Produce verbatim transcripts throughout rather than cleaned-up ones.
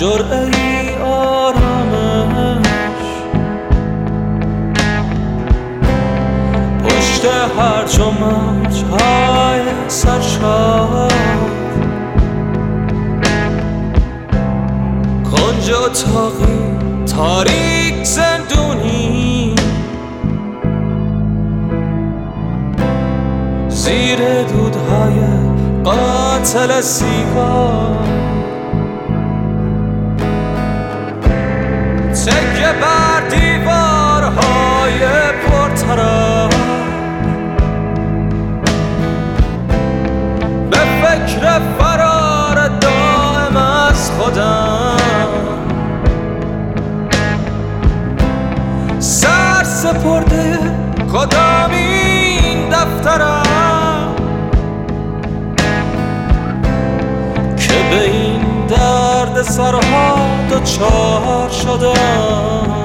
جرعه ای آرامش پشت هرچ و مرج های سرشار، کنج اتاقی تاریک زندونی، زیر دودهای قاتل سیگار، تکه بر دیوارهای پرطرف، به فکر فرار دائم از خودم، سر سپرده کدام این دفترم که به این درد سرها دوچار شدم.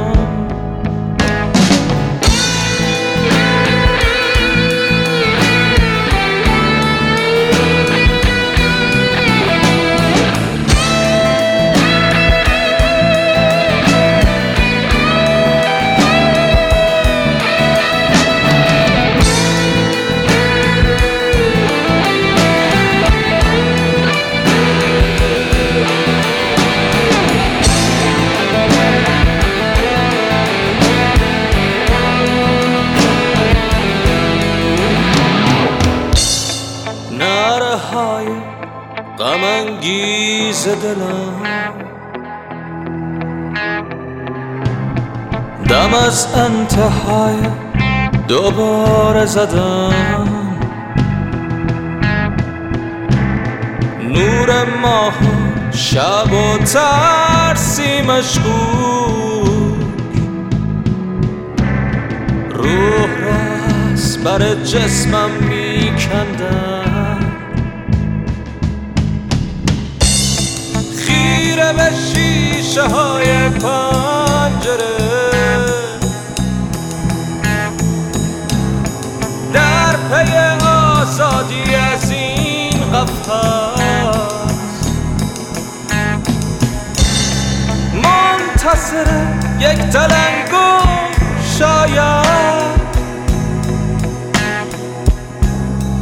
های غم انگیز دلم دم از انتهای دوباره زدم، نور ماه شب و ترسی مشکوک، روح را از بر جسمم میکندم، خیره به شیشه های پنجره، در پی آزادی از این قفس، منتظر یک تلنگو شاید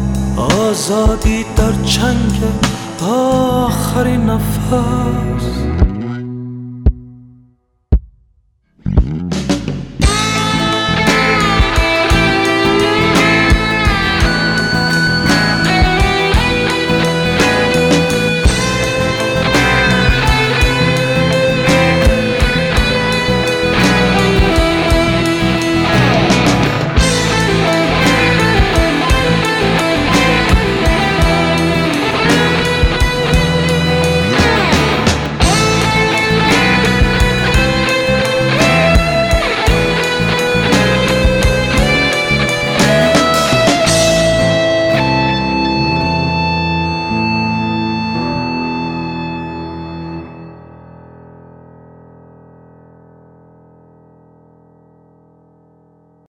آزادی در چنگ آخرین نفس.